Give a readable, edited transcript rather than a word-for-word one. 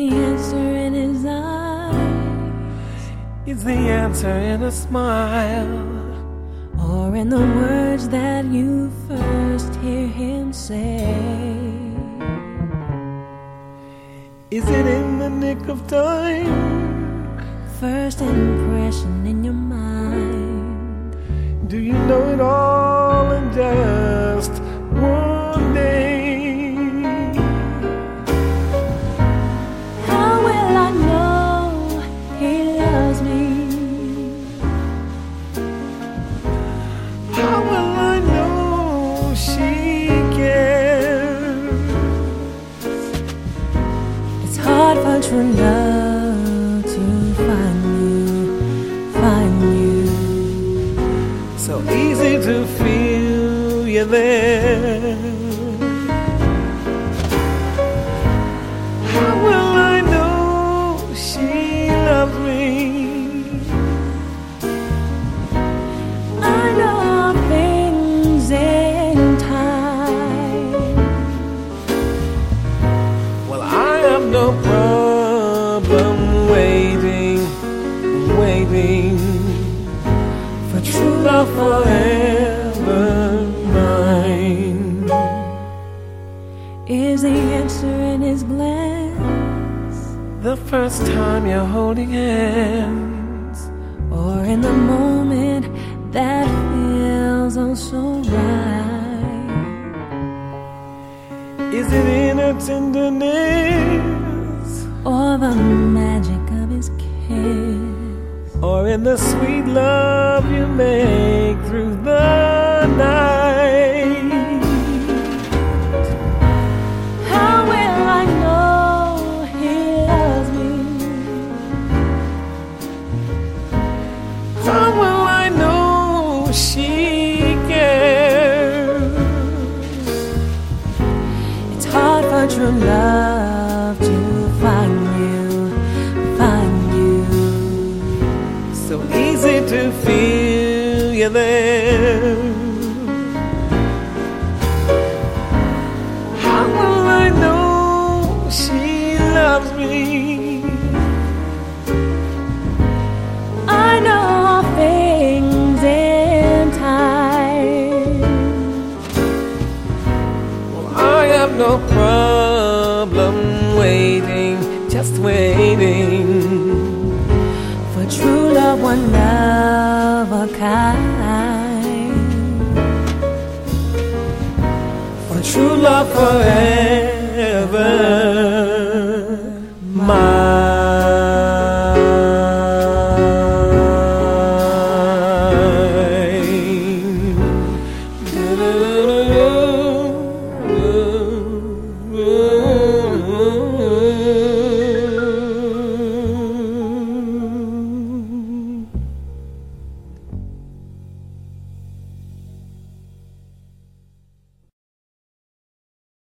the answer in his eyes? Is the answer in a smile? Or in the words that you first hear him say? Is it in the nick of time? First impression in your mind? Do you know it all in just one day? How will I know he loves me? How will I know she cares? It's hard for true love to find you. So easy to feel you're there. How will I know she loves me? I know things in time. Well, I have no problem waiting for true love forever mine. Is the answer in his glance? The first time you're holding hands, Or in the moment that feels oh so right? is it in a tenderness, Or the magic of his kiss? or in the sweet love you make through the night? How will I know he loves me? How will I know she cares? It's hard for true love to find you. So easy to feel you're there. How will I know she loves me? I know things in time. Well, I have no problem waiting, just waiting For true love, one of a kind. for true love forever.